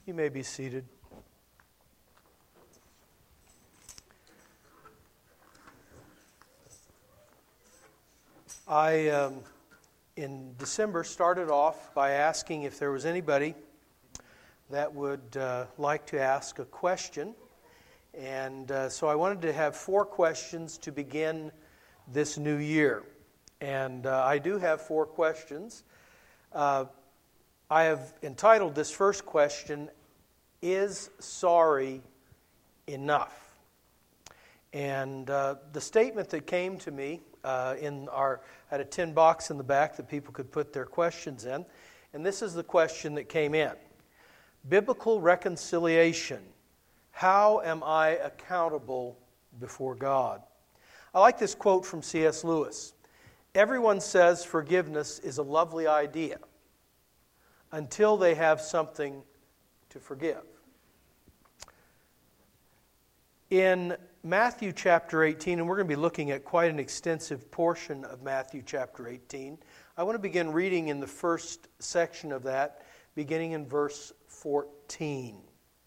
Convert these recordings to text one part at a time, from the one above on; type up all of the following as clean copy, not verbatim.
You may be seated. I, in December, started off by asking if there was anybody that would like to ask a question. And so I wanted to have 4 questions to begin this new year. And I do have 4 questions. I have entitled this first question, "Is sorry enough?" And the statement that came to me had a tin box in the back that people could put their questions in. And this is the question that came in. Biblical reconciliation. How am I accountable before God? I like this quote from C.S. Lewis. Everyone says forgiveness is a lovely idea until they have something to forgive. In Matthew chapter 18, and we're going to be looking at quite an extensive portion of Matthew chapter 18, I want to begin reading in the first section of that, beginning in verse 14.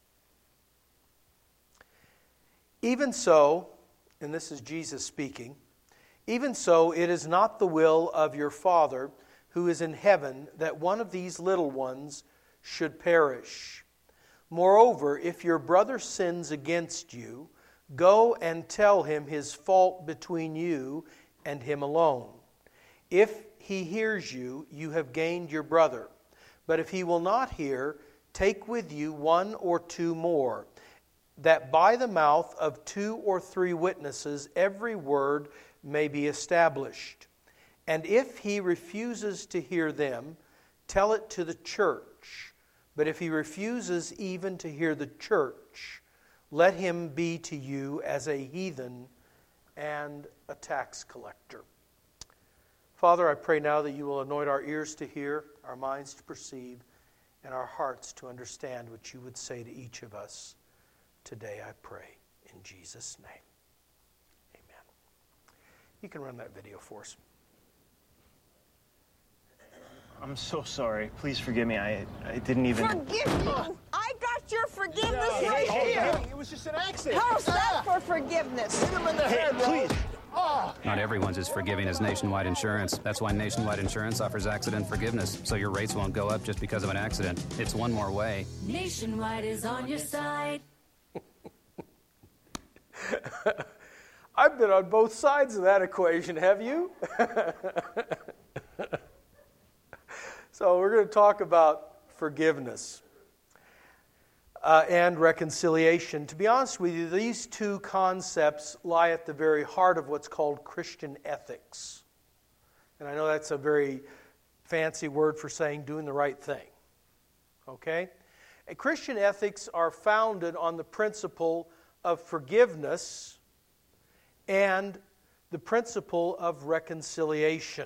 Even so, and this is Jesus speaking, even so it is not the will of your Father who is in heaven that one of these little ones should perish. Moreover, if your brother sins against you, go and tell him his fault between you and him alone. If he hears you, you have gained your brother. But if he will not hear, take with you 1 or 2 more, that by the mouth of 2 or 3 witnesses every word may be established. And if he refuses to hear them, tell it to the church. But if he refuses even to hear the church, let him be to you as a heathen and a tax collector. Father, I pray now that you will anoint our ears to hear, our minds to perceive, and our hearts to understand what you would say to each of us today, I pray. In Jesus' name, amen. You can run that video for us. I'm so sorry. Please forgive me. I didn't even... Forgive you? I got your forgiveness right here. It was just an accident. How's that for forgiveness? Hit him in the head, please. Not everyone's as forgiving as Nationwide Insurance. That's why Nationwide Insurance offers accident forgiveness, so your rates won't go up just because of an accident. It's one more way. Nationwide is on your side. I've been on both sides of that equation, have you? So we're going to talk about forgiveness and reconciliation. To be honest with you, these 2 concepts lie at the very heart of what's called Christian ethics. And I know that's a very fancy word for saying doing the right thing. Okay? And Christian ethics are founded on the principle of forgiveness and the principle of reconciliation.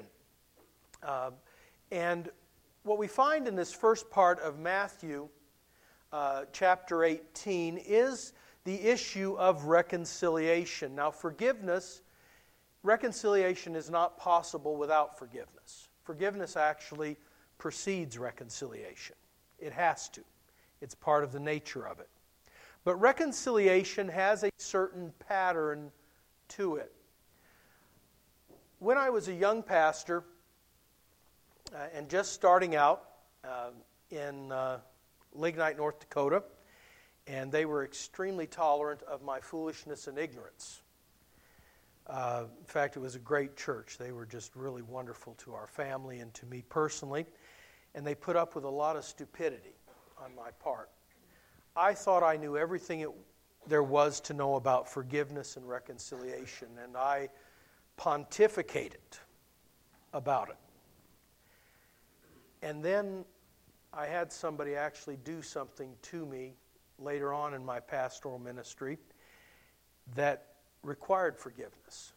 And what we find in this first part of Matthew chapter 18 is the issue of reconciliation. Now, reconciliation is not possible without forgiveness. Forgiveness actually precedes reconciliation. It has to. It's part of the nature of it. But reconciliation has a certain pattern to it. When I was a young pastor and just starting out in Lignite, North Dakota, and they were extremely tolerant of my foolishness and ignorance. In fact, it was a great church. They were just really wonderful to our family and to me personally, and they put up with a lot of stupidity on my part. I thought I knew everything there was to know about forgiveness and reconciliation, and I pontificated about it. And then I had somebody actually do something to me later on in my pastoral ministry that required forgiveness.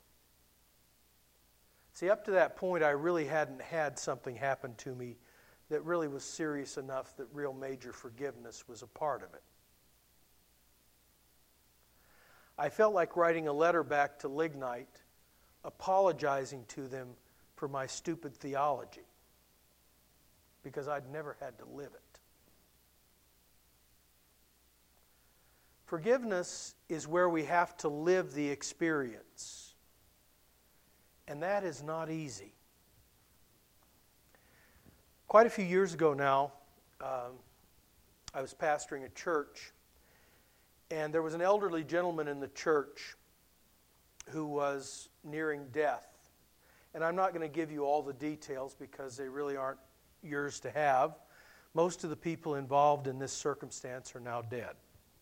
See, up to that point, I really hadn't had something happen to me that really was serious enough that real major forgiveness was a part of it. I felt like writing a letter back to Lignite, apologizing to them for my stupid theology, because I'd never had to live it. Forgiveness is where we have to live the experience. And that is not easy. Quite a few years ago now, I was pastoring a church, and there was an elderly gentleman in the church who was nearing death. And I'm not going to give you all the details because they really aren't yours to have. Most of the people involved in this circumstance are now dead.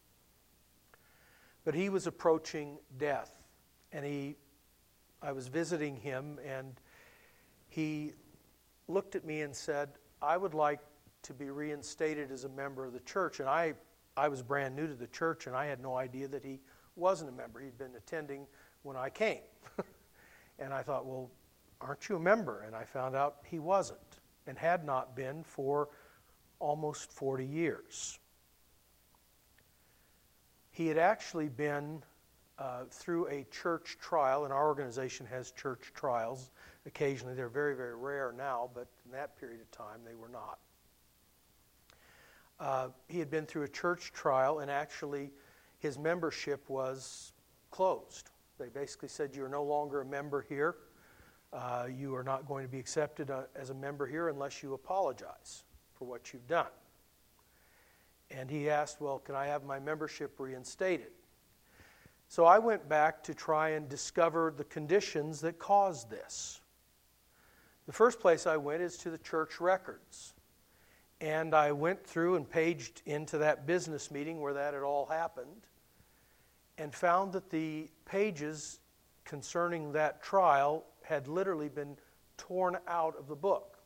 But he was approaching death, and I was visiting him, and he looked at me and said, "I would like to be reinstated as a member of the church." And I was brand new to the church, and I had no idea that he wasn't a member. He'd been attending when I came. And I thought, well, aren't you a member? And I found out he wasn't, and had not been for almost 40 years. He had actually been through a church trial, and our organization has church trials occasionally. They're very, very rare now, but in that period of time they were not. He had been through a church trial, and actually his membership was closed. They basically said, "You are no longer a member here. You are not going to be accepted as a member here unless you apologize for what you've done." And he asked, "Well, can I have my membership reinstated?" So I went back to try and discover the conditions that caused this. The first place I went is to the church records. And I went through and paged into that business meeting where that had all happened, and found that the pages concerning that trial had literally been torn out of the book.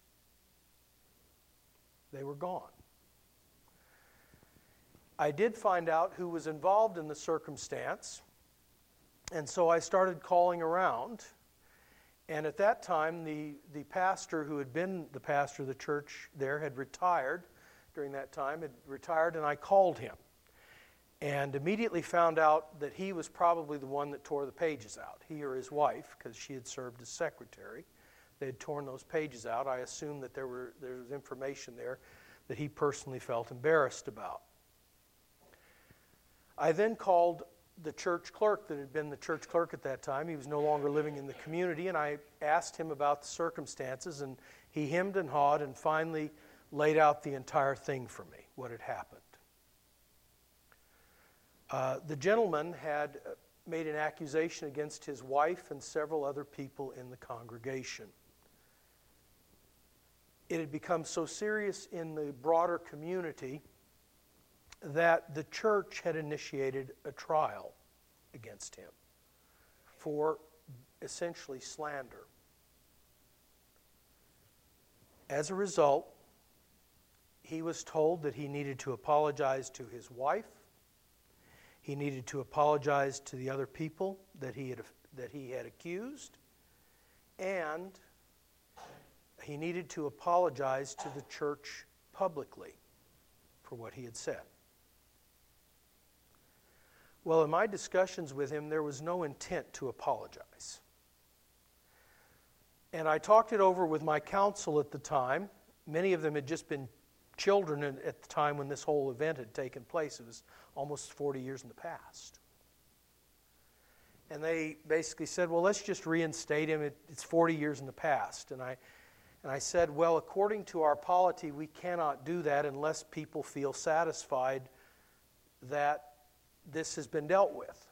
They were gone. I did find out who was involved in the circumstance, and so I started calling around. And at that time, the pastor who had been the pastor of the church there had retired during that time, had retired, and I called him. And immediately found out that he was probably the one that tore the pages out. He or his wife, because she had served as secretary. They had torn those pages out. I assumed that there was information there that he personally felt embarrassed about. I then called the church clerk that had been the church clerk at that time. He was no longer living in the community, and I asked him about the circumstances, and he hemmed and hawed and finally laid out the entire thing for me, what had happened. The gentleman had made an accusation against his wife and several other people in the congregation. It had become so serious in the broader community that the church had initiated a trial against him for essentially slander. As a result, he was told that he needed to apologize to his wife. He needed to apologize to the other people that he had accused, and he needed to apologize to the church publicly for what he had said. Well, in my discussions with him, there was no intent to apologize. And I talked it over with my counsel at the time. Many of them had just been children at the time when this whole event had taken place. It was almost 40 years in the past. And they basically said, well, let's just reinstate him. It's 40 years in the past. And I said, well, according to our polity, we cannot do that unless people feel satisfied that this has been dealt with.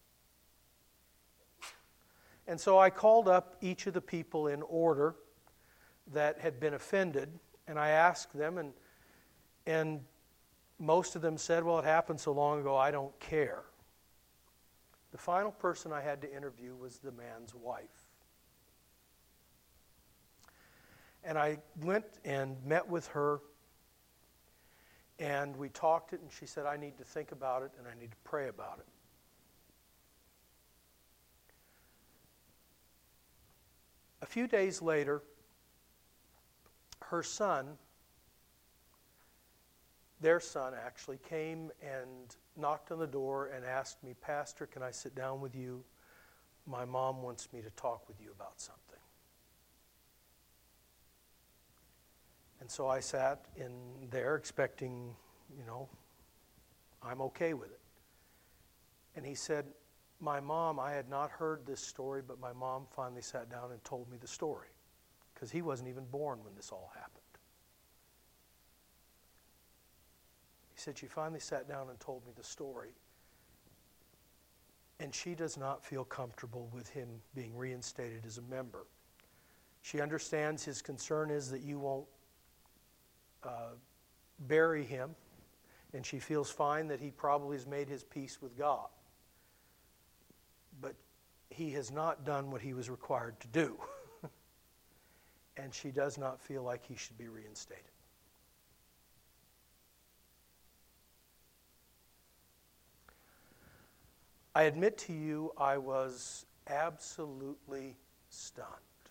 And so I called up each of the people in order that had been offended, and I asked them, and most of them said, well, it happened so long ago, I don't care. The final person I had to interview was the man's wife. And I went and met with her, and we talked it, and she said, I need to think about it, and I need to pray about it. A few days later, her son, their son actually, came and knocked on the door and asked me, Pastor, can I sit down with you? My mom wants me to talk with you about something. And so I sat in there expecting, I'm okay with it. And he said, my mom, I had not heard this story, but my mom finally sat down and told me the story, because he wasn't even born when this all happened. He said, she finally sat down and told me the story. And she does not feel comfortable with him being reinstated as a member. She understands his concern is that you won't bury him, and she feels fine that he probably has made his peace with God. But he has not done what he was required to do. And she does not feel like he should be reinstated. I admit to you, I was absolutely stunned.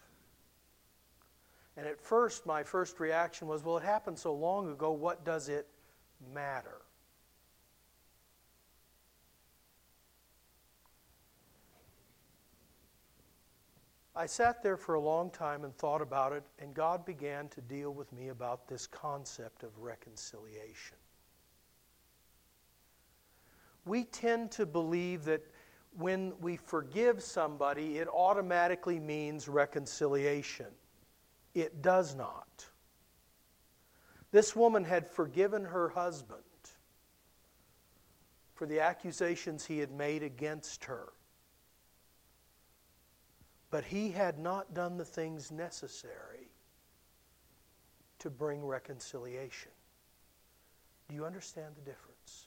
And at first, my first reaction was, well, it happened so long ago, what does it matter? I sat there for a long time and thought about it, and God began to deal with me about this concept of reconciliation. We tend to believe that when we forgive somebody, it automatically means reconciliation. It does not. This woman had forgiven her husband for the accusations he had made against her. But he had not done the things necessary to bring reconciliation. Do you understand the difference?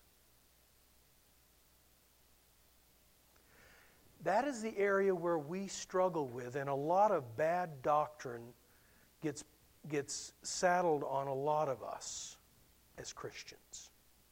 That is the area where we struggle with, and a lot of bad doctrine gets saddled on a lot of us as Christians.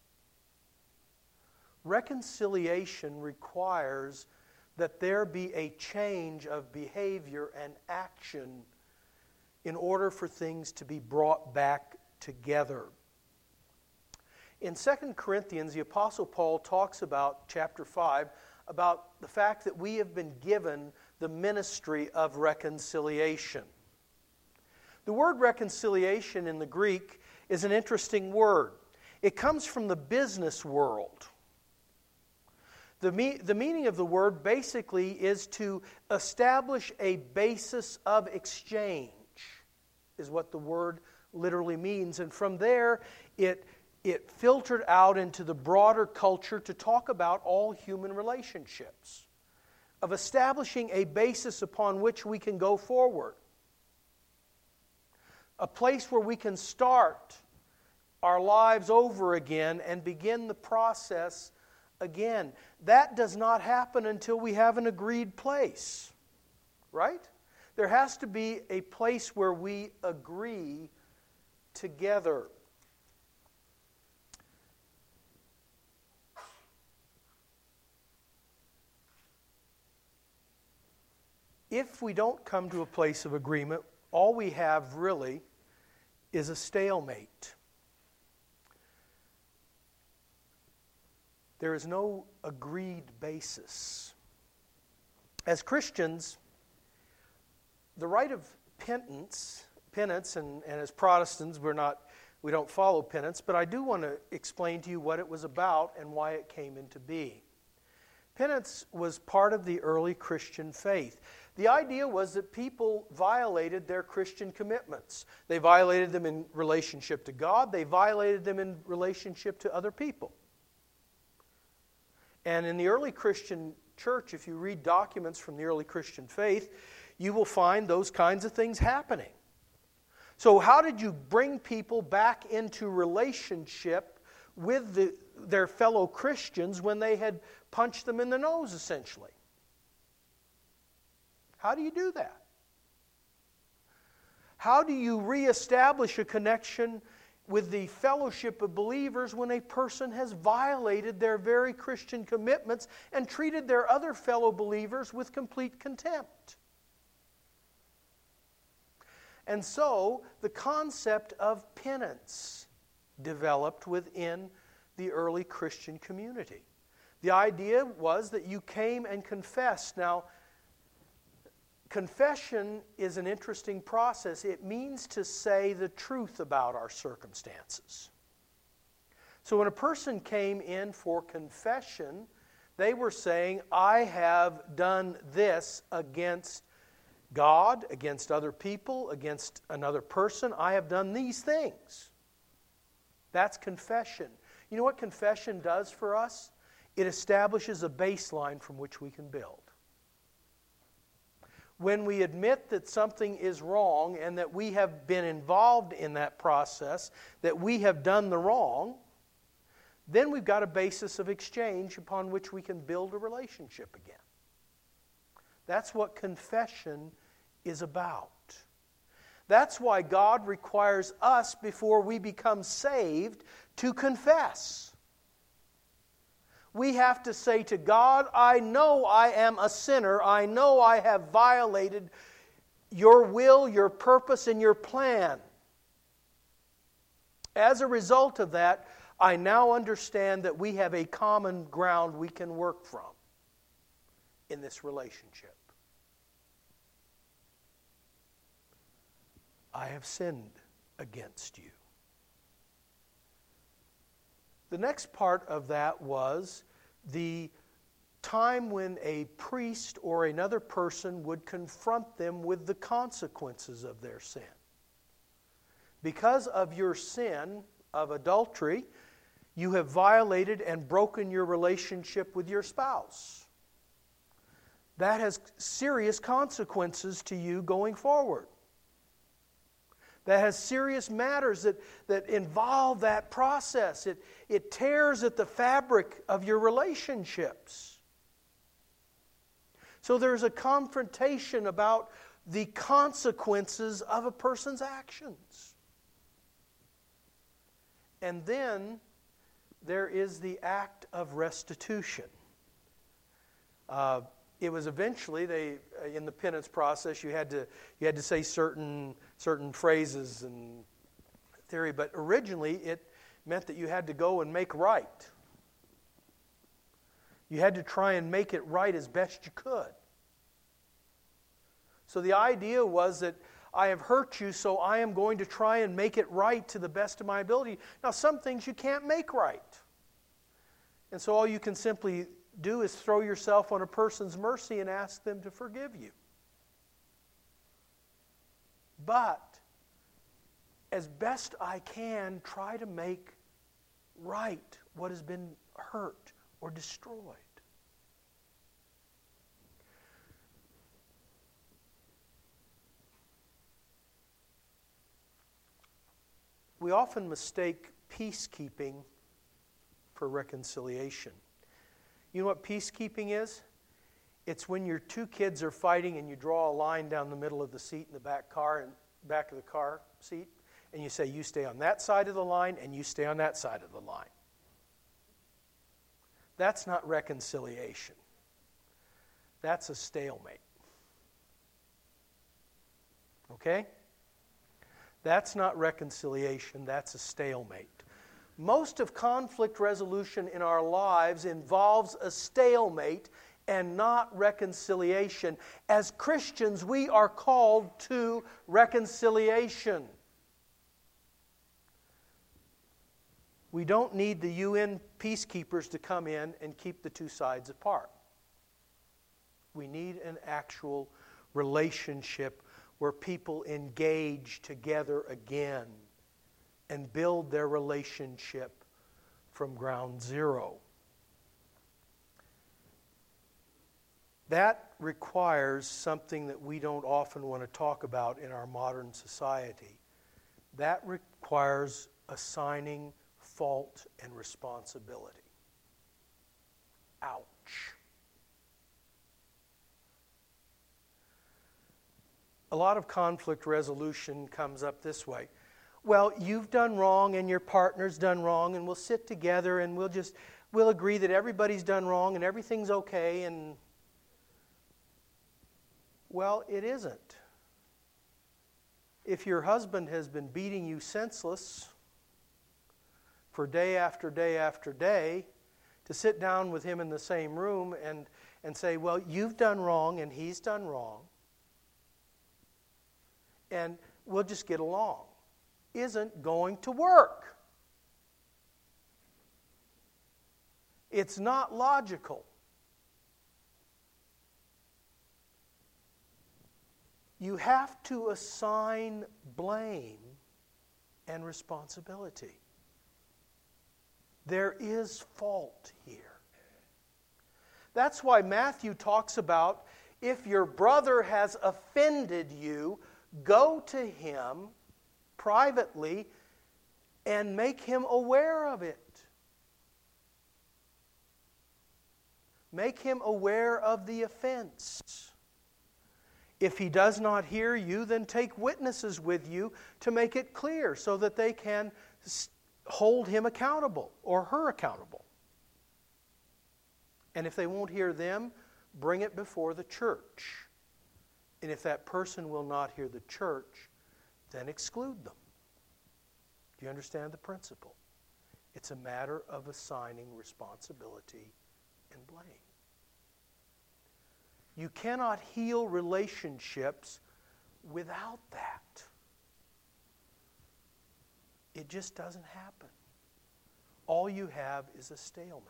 Reconciliation requires that there be a change of behavior and action in order for things to be brought back together. In 2 Corinthians, the Apostle Paul talks about, chapter 5, about the fact that we have been given the ministry of reconciliation. The word reconciliation in the Greek is an interesting word. It comes from the business world. The meaning of the word basically is to establish a basis of exchange, is what the word literally means. And from there, it filtered out into the broader culture to talk about all human relationships, of establishing a basis upon which we can go forward. A place where we can start our lives over again and begin the process again. That does not happen until we have an agreed place, right? There has to be a place where we agree together. If we don't come to a place of agreement, all we have really is a stalemate. There is no agreed basis. As Christians, the rite of penance, and as Protestants, we don't follow penance, but I do want to explain to you what it was about and why it came into being. Penance was part of the early Christian faith. The idea was that people violated their Christian commitments. They violated them in relationship to God. They violated them in relationship to other people. And in the early Christian church, if you read documents from the early Christian faith, you will find those kinds of things happening. So how did you bring people back into relationship with their fellow Christians when they had punched them in the nose, essentially? How do you do that? How do you reestablish a connection with the fellowship of believers when a person has violated their very Christian commitments and treated their other fellow believers with complete contempt? And so the concept of penance developed within the early Christian community. The idea was that you came and confessed. Now, confession is an interesting process. It means to say the truth about our circumstances. So when a person came in for confession, They were saying, I have done this against God, against other people, against another person. I have done these things. That's confession. You know what confession does for us? It establishes a baseline from which we can build. When we admit that something is wrong and that we have been involved in that process, that we have done the wrong, then we've got a basis of exchange upon which we can build a relationship again. That's what confession is about. That's why God requires us, before we become saved, to confess. We have to say to God, I know I am a sinner. I know I have violated your will, your purpose, and your plan. As a result of that, I now understand that we have a common ground we can work from in this relationship. I have sinned against you. The next part of that was the time when a priest or another person would confront them with the consequences of their sin. Because of your sin of adultery, you have violated and broken your relationship with your spouse. That has serious consequences to you going forward. That has serious matters that involve that process. It tears at the fabric of your relationships. So there's a confrontation about the consequences of a person's actions. And then there is the act of restitution. It was eventually, in the penance process, you had to say certain phrases and theory, but originally it meant that you had to go and make right. You had to try and make it right as best you could. So the idea was that I have hurt you, so I am going to try and make it right to the best of my ability. Now, some things you can't make right. And so all you can simply do is throw yourself on a person's mercy and ask them to forgive you. But, as best I can, try to make right what has been hurt or destroyed. We often mistake peacekeeping for reconciliation. You know what peacekeeping is? It's when your two kids are fighting and you draw a line down the middle of the seat in the back of the car seat, and you say, you stay on that side of the line and you stay on that side of the line. That's not reconciliation. That's a stalemate. Okay? That's not reconciliation, that's a stalemate. Most of conflict resolution in our lives involves a stalemate and not reconciliation. As Christians, we are called to reconciliation. We don't need the UN peacekeepers to come in and keep the two sides apart. We need an actual relationship where people engage together again and build their relationship from ground zero. That requires something that we don't often want to talk about in our modern society. That requires assigning fault and responsibility. Ouch. A lot of conflict resolution comes up this way. Well, you've done wrong and your partner's done wrong, and we'll sit together and we'll agree that everybody's done wrong and everything's okay. And well, it isn't. If your husband has been beating you senseless for day after day after day, to sit down with him in the same room and say, well, you've done wrong and he's done wrong, and we'll just get along, isn't going to work. It's not logical. You have to assign blame and responsibility. There is fault here. That's why Matthew talks about, if your brother has offended you, go to him privately and make him aware of it. Make him aware of the offense. If he does not hear you, then take witnesses with you to make it clear so that they can hold him accountable or her accountable. And if they won't hear them, bring it before the church. And if that person will not hear the church, then exclude them. Do you understand the principle? It's a matter of assigning responsibility and blame. You cannot heal relationships without that. It just doesn't happen. All you have is a stalemate.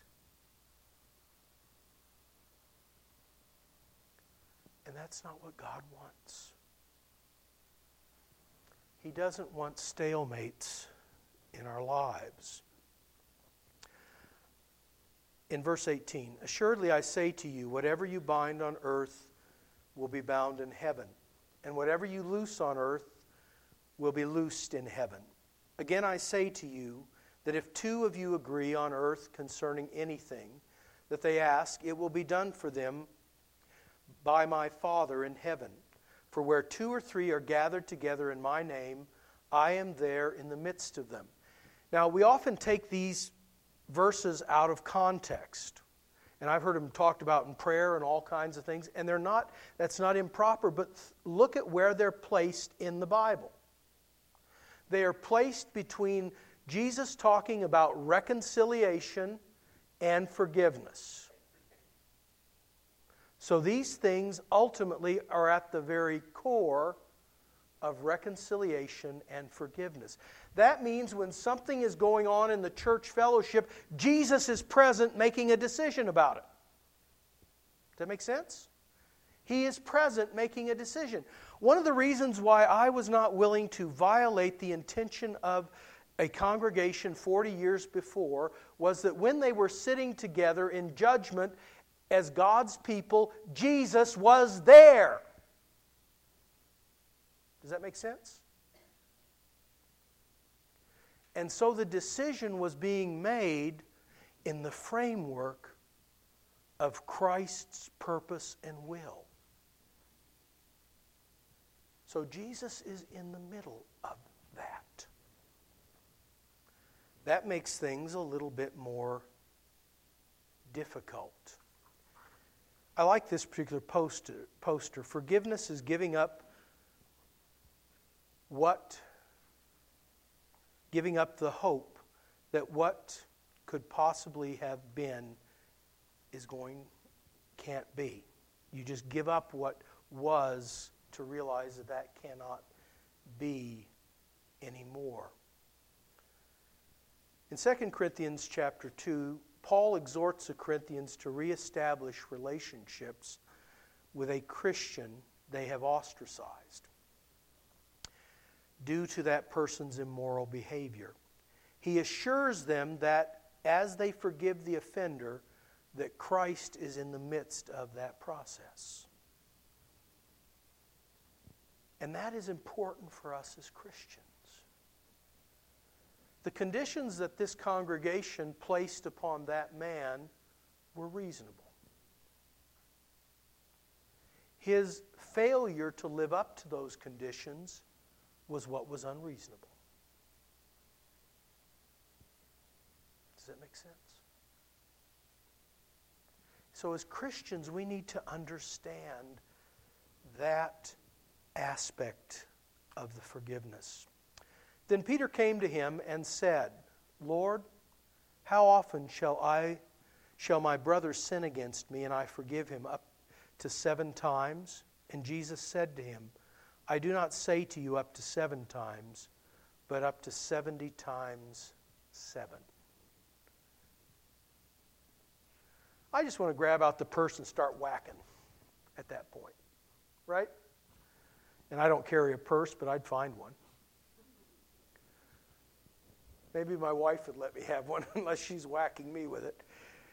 And that's not what God wants. He doesn't want stalemates in our lives. In verse 18, assuredly I say to you, whatever you bind on earth will be bound in heaven, and whatever you loose on earth will be loosed in heaven. Again I say to you that if two of you agree on earth concerning anything that they ask, it will be done for them by my Father in heaven. For where two or three are gathered together in my name, I am there in the midst of them. Now, we often take these verses out of context. And I've heard them talked about in prayer and all kinds of things. And that's not improper, but look at where they're placed in the Bible. They are placed between Jesus talking about reconciliation and forgiveness. So these things ultimately are at the very core of reconciliation and forgiveness. That means when something is going on in the church fellowship, Jesus is present making a decision about it. Does that make sense? He is present making a decision. One of the reasons why I was not willing to violate the intention of a congregation 40 years before was that when they were sitting together in judgment as God's people, Jesus was there. Does that make sense? And so the decision was being made in the framework of Christ's purpose and will. So Jesus is in the middle of that. That makes things a little bit more difficult. I like this particular poster. Forgiveness is giving up the hope that what could possibly have been can't be. You just give up what was to realize that cannot be anymore. In 2 Corinthians chapter 2, Paul exhorts the Corinthians to reestablish relationships with a Christian they have ostracized due to that person's immoral behavior. He assures them that as they forgive the offender, that Christ is in the midst of that process. And that is important for us as Christians. The conditions that this congregation placed upon that man were reasonable. His failure to live up to those conditions was what was unreasonable. Does that make sense? So as Christians, we need to understand that aspect of the forgiveness. Then Peter came to him and said, Lord, how often shall my brother sin against me and I forgive him? Up to 7 times? And Jesus said to him, I do not say to you up to 7 times, but up to 70 times 7. I just want to grab out the purse and start whacking at that point. Right? And I don't carry a purse, but I'd find one. Maybe my wife would let me have one unless she's whacking me with it.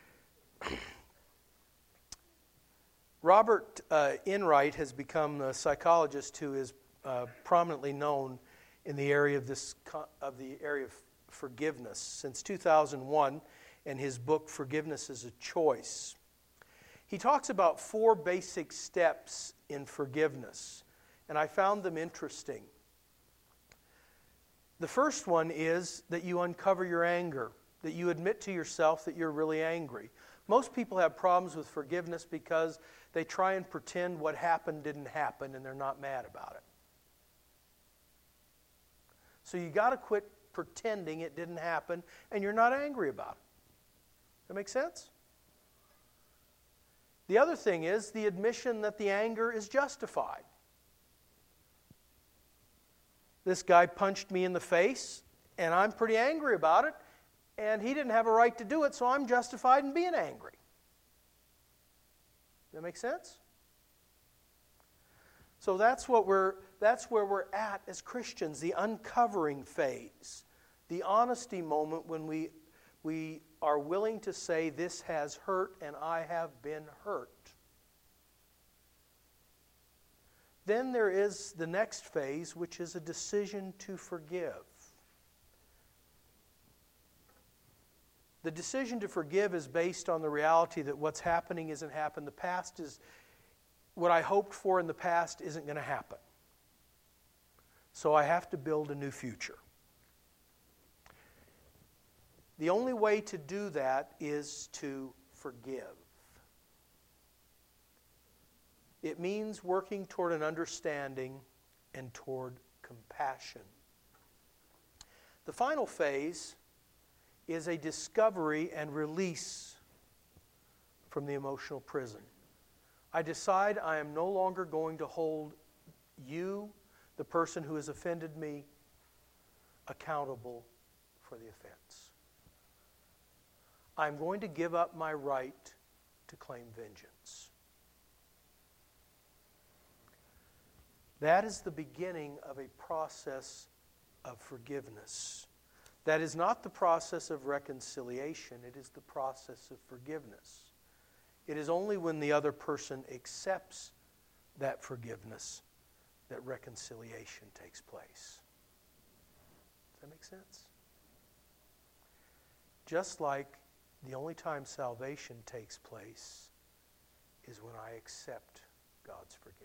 Robert Enright has become a psychologist who is prominently known in the area of forgiveness since 2001, and his book Forgiveness is a Choice. He talks about 4 basic steps in forgiveness, and I found them interesting. The first one is that you uncover your anger, that you admit to yourself that you're really angry. Most people have problems with forgiveness because they try and pretend what happened didn't happen and they're not mad about it. So you got to quit pretending it didn't happen and you're not angry about it. That make sense? The other thing is the admission that the anger is justified. This guy punched me in the face, and I'm pretty angry about it, and he didn't have a right to do it, so I'm justified in being angry. Does that make sense? So that's where we're at as Christians, the uncovering phase, the honesty moment when we are willing to say, this has hurt and I have been hurt. Then there is the next phase, which is a decision to forgive. The decision to forgive is based on the reality that what's happening isn't happened. The past is, what I hoped for in the past isn't going to happen. So I have to build a new future. The only way to do that is to forgive. It means working toward an understanding and toward compassion. The final phase is a discovery and release from the emotional prison. I decide I am no longer going to hold you, the person who has offended me, accountable for the offense. I'm going to give up my right to claim vengeance. That is the beginning of a process of forgiveness. That is not the process of reconciliation, it is the process of forgiveness. It is only when the other person accepts that forgiveness that reconciliation takes place. Does that make sense? Just like the only time salvation takes place is when I accept God's forgiveness.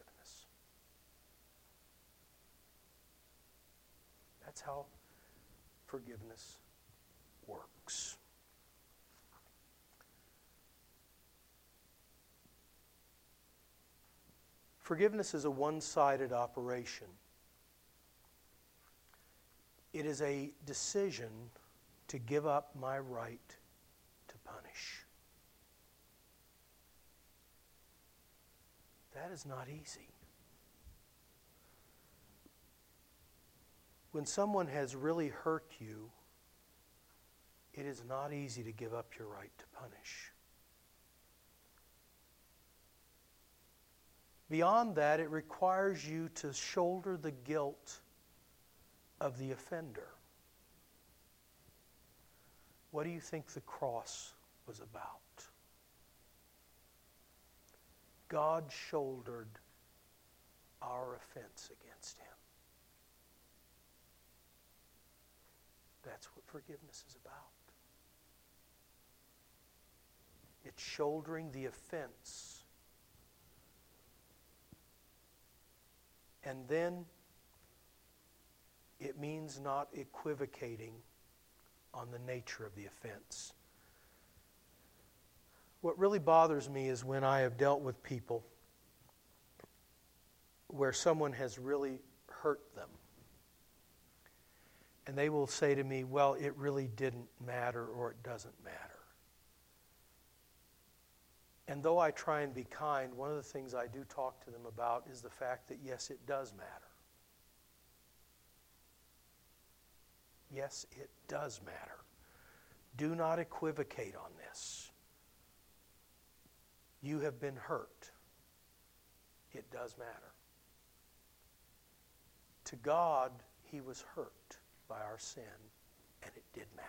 That's how forgiveness works. Forgiveness is a one-sided operation. It is a decision to give up my right to punish. That is not easy. When someone has really hurt you, it is not easy to give up your right to punish. Beyond that, it requires you to shoulder the guilt of the offender. What do you think the cross was about? God shouldered our offense against him. That's what forgiveness is about. It's shouldering the offense. And then it means not equivocating on the nature of the offense. What really bothers me is when I have dealt with people where someone has really hurt them. And they will say to me, well, it really didn't matter or it doesn't matter. And though I try and be kind, one of the things I do talk to them about is the fact that, yes, it does matter. Yes, it does matter. Do not equivocate on this. You have been hurt. It does matter. to God, he was hurt by our sin, and it did matter.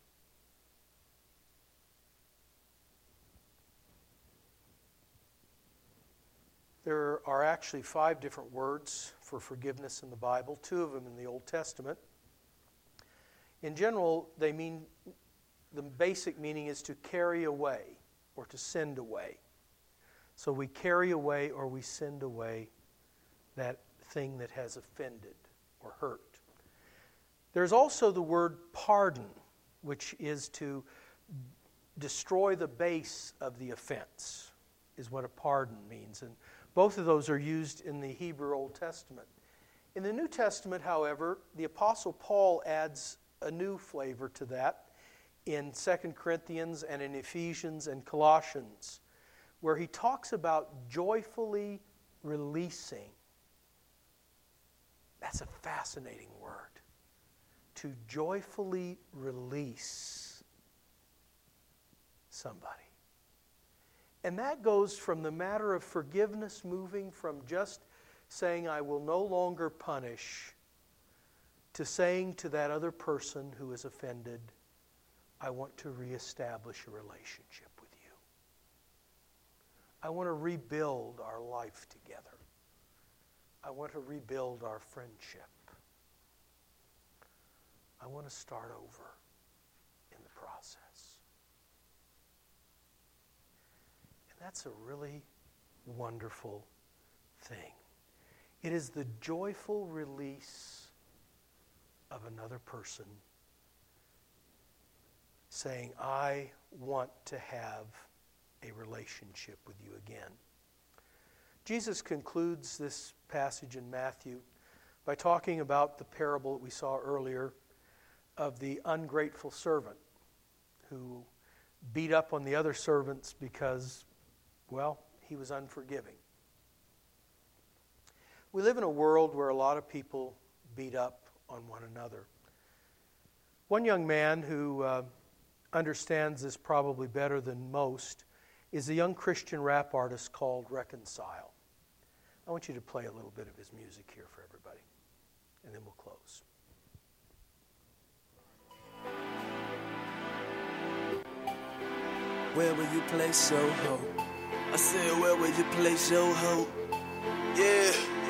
There are actually 5 different words for forgiveness in the Bible, 2 of them in the Old Testament. In general, they mean, the basic meaning is to carry away or to send away. So we carry away or we send away that thing that has offended or hurt. There's also the word pardon, which is to destroy the base of the offense, is what a pardon means. And both of those are used in the Hebrew Old Testament. In the New Testament, however, the Apostle Paul adds a new flavor to that in 2 Corinthians and in Ephesians and Colossians, where he talks about joyfully releasing. That's a fascinating word. To joyfully release somebody. And that goes from the matter of forgiveness, moving from just saying, I will no longer punish, to saying to that other person who is offended, I want to reestablish a relationship with you. I want to rebuild our life together. I want to rebuild our friendship. I want to start over in the process. And that's a really wonderful thing. It is the joyful release of another person saying, I want to have a relationship with you again. Jesus concludes this passage in Matthew by talking about the parable that we saw earlier of the ungrateful servant who beat up on the other servants because, well, he was unforgiving. We live in a world where a lot of people beat up on one another. One young man who understands this probably better than most is a young Christian rap artist called Reconcile. I want you to play a little bit of his music here for everybody, and then we'll close. Where will you place your hope? I said, where will you place your hope? Yeah.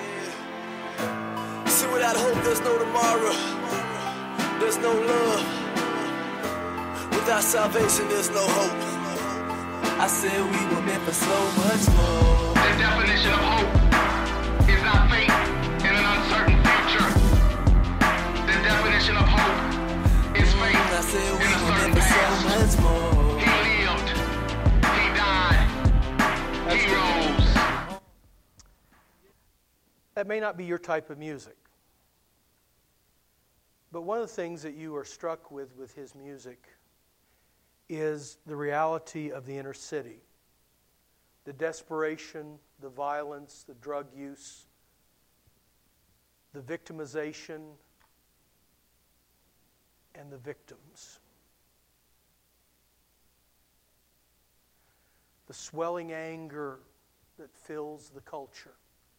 See, without hope, there's no tomorrow. There's no love. Without salvation, there's no hope. I said we were meant for so much more. The definition of hope is not faith in an uncertain future. The definition of hope is faith I said we in a were certain meant for past. so much more. He lived. He died. He rose. That may not be your type of music, but one of the things that you are struck with his music is the reality of the inner city. The desperation, the violence, the drug use, the victimization, and the victims. The swelling anger that fills the culture.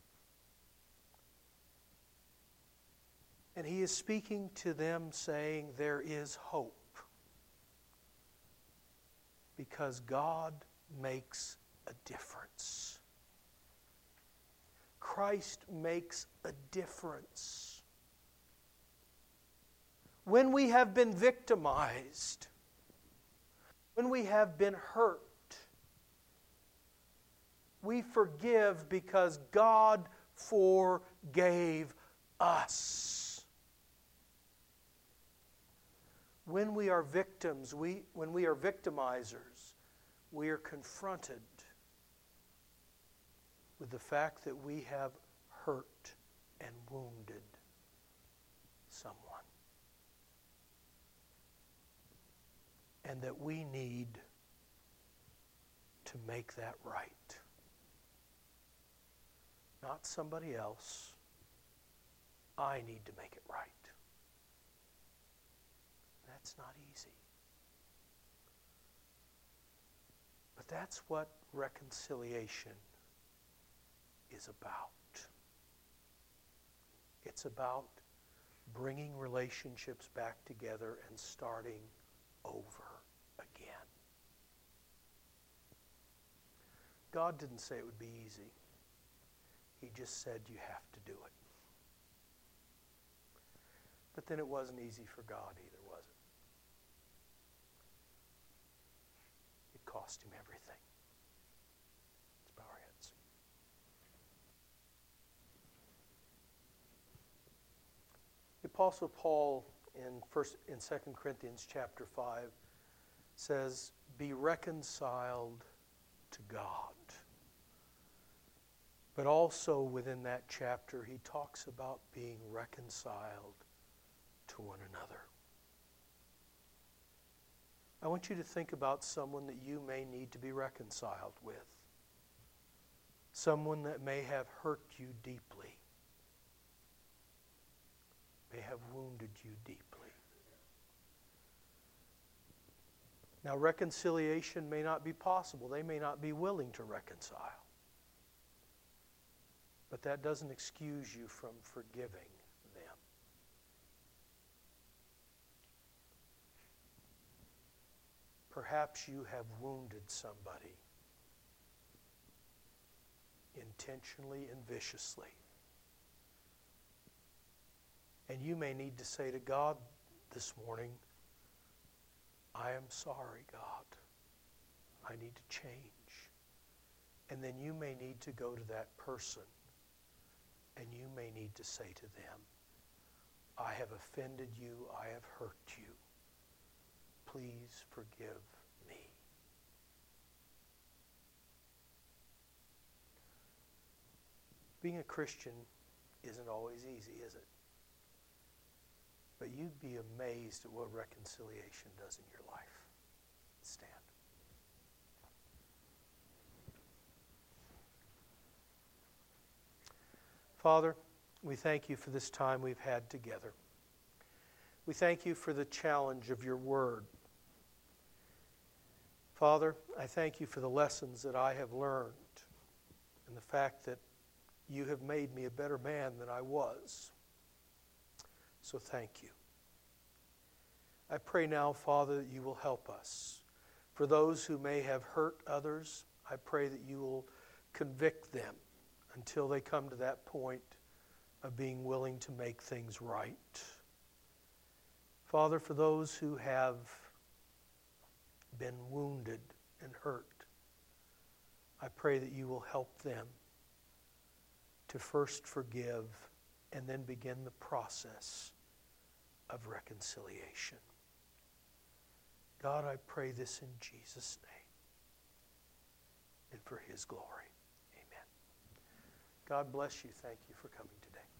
And he is speaking to them saying there is hope. Because God makes a difference. Christ makes a difference. When we have been victimized, when we have been hurt, we forgive because God forgave us. When we are victims, when we are victimizers, we are confronted with the fact that we have hurt and wounded someone. And that we need to make that right. Not somebody else. I need to make it right. That's not easy. But that's what reconciliation is about. It's about bringing relationships back together and starting over again. God didn't say it would be easy. He just said you have to do it. But then it wasn't easy for God either, was it? It cost him everything. Let's bow our heads. The Apostle Paul in 2 Corinthians chapter 5 says, be reconciled to God. But also within that chapter, he talks about being reconciled to one another. I want you to think about someone that you may need to be reconciled with. Someone that may have hurt you deeply, may have wounded you deeply. Now, reconciliation may not be possible. They may not be willing to reconcile. But that doesn't excuse you from forgiving them. Perhaps you have wounded somebody intentionally and viciously. And you may need to say to God this morning, I am sorry, God. I need to change. And then you may need to go to that person and you may need to say to them, I have offended you, I have hurt you. Please forgive me. Being a Christian isn't always easy, is it? But you'd be amazed at what reconciliation does in your life. Stand. Father, we thank you for this time we've had together. We thank you for the challenge of your word. Father, I thank you for the lessons that I have learned and the fact that you have made me a better man than I was. So thank you. I pray now, Father, that you will help us. For those who may have hurt others, I pray that you will convict them until they come to that point of being willing to make things right. Father, for those who have been wounded and hurt, I pray that you will help them to first forgive and then begin the process of reconciliation. God, I pray this in Jesus' name and for his glory. Amen. God bless you. Thank you for coming today.